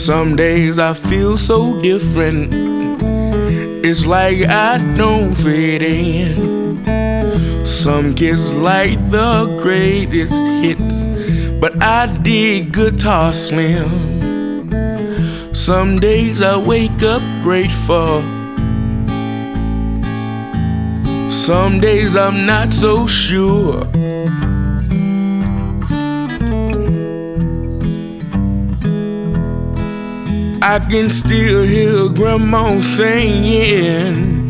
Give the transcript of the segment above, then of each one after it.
Some days I feel so different. It's like I don't fit in. Some kids like the greatest hits, but I dig Guitar Slim. Some days I wake up grateful. Some days I'm not so sure. I can still hear Grandma saying,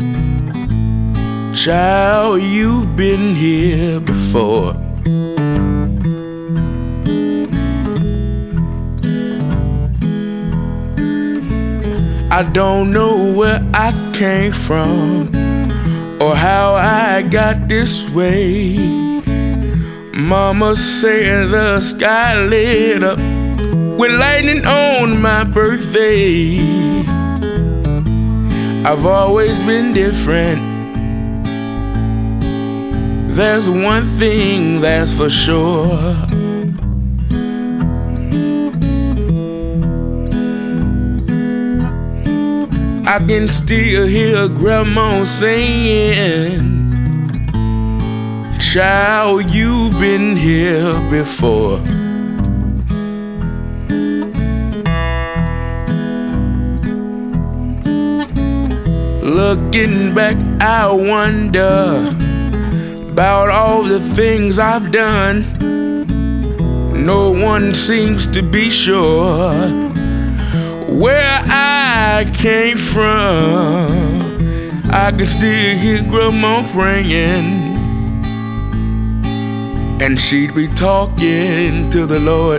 "Child, you've been here before." I don't know where I came from or how I got this way. Mama said the sky lit up with lightning on my birthday. I've always been different. There's one thing that's for sure. I can still hear Grandma saying, "Child, you've been here before." Looking back, I wonder about all the things I've done. No one seems to be sure where I came from. I can still hear Grandma praying, and she'd be talking to the Lord.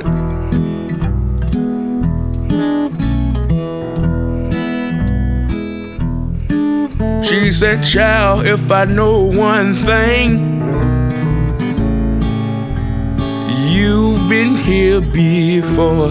She said, "Child, if I know one thing, you've been here before."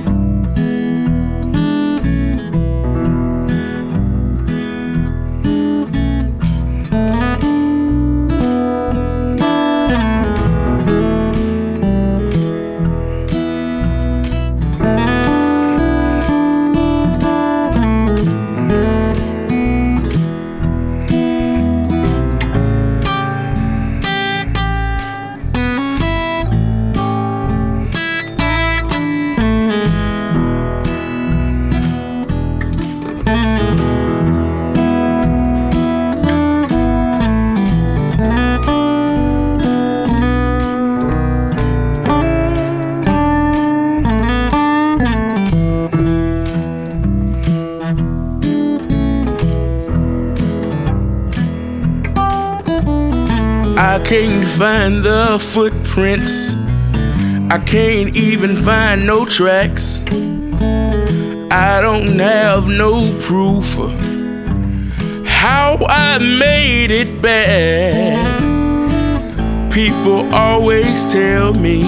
I can't find the footprints. I can't even find no tracks. I don't have no proof of how I made it back. People always tell me,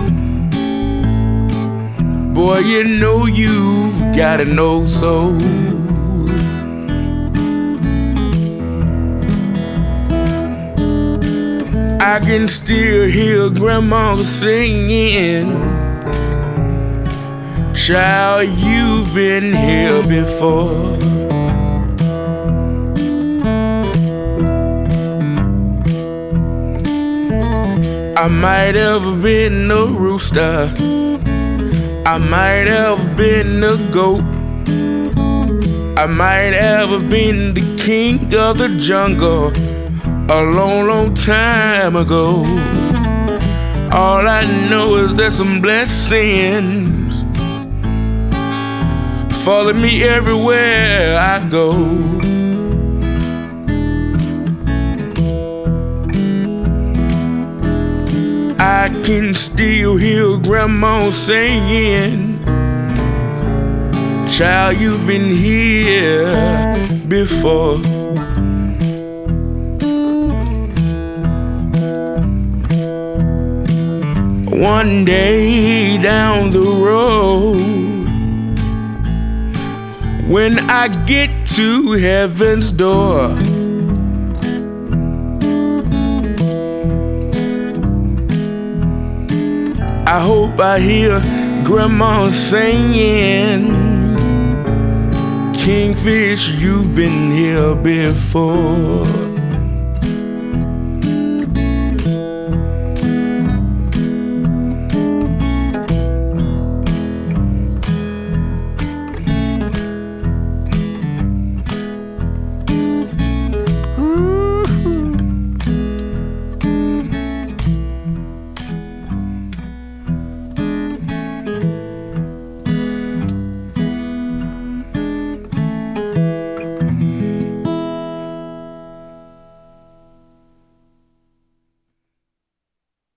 "Boy, you know you've got an old soul." I can still hear Grandma singing, "Child, you've been here before." I might have been a rooster, I might have been a goat, I might have been the king of the jungle a long, long time ago. All I know is there's some blessings follow me everywhere I go. I can still hear Grandma saying, "Child, you've been here before." One day down the road, when I get to heaven's door, I hope I hear Grandma singing, kingfish, you've been here before.